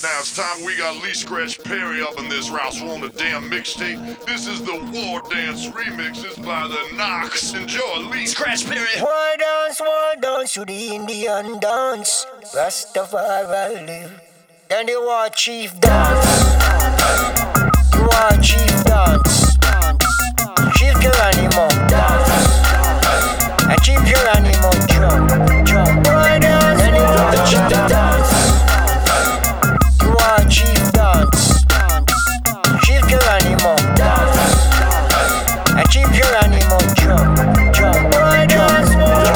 Now it's time we got Lee Scratch Perry up in this Rouse on the damn mixtape. This is the War Dance remixes by the Knox. Enjoy Lee Scratch Perry. War dance to the Indian dance. Rastafari live. Then the War Chief dance. The War Chief dance. Chief Geronimo dance. And Chief Geronimo jump. War dance. Then the War Chief dance. The War Chief dance. Chief Geronimo dance. And Chief Geronimo jump. War dance.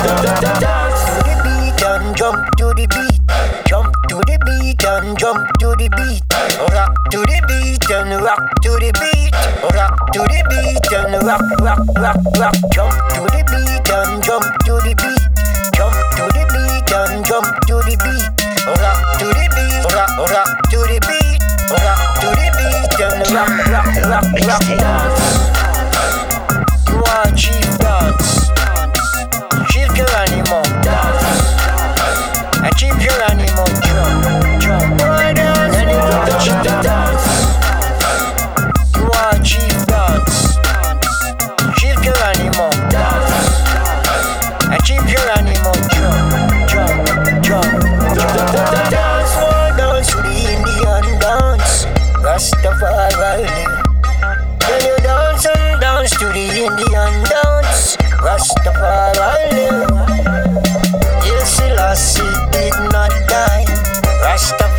Jump to the beat, jump to the beat and jump to the beat. Rock to the beat and rock to the beat. Rock to the beat and rock. Jump to the beat and jump to the beat. Jump to the beat and jump to the beat. Rock to the beat, rock to the beat. Rock to the beat and rock. Dance. War Chief dance. Chief Geronimo dance. And Chief Geronimo jump. War dance. And the War Chief dance. War Chief dance. Chief Geronimo dance. And Chief Geronimo jump. Dance, war dance to the Indian dance. Rastafari live. Then you dance to the Indian dance. Rastafari live. Yes, Selassie did not die. Rastafari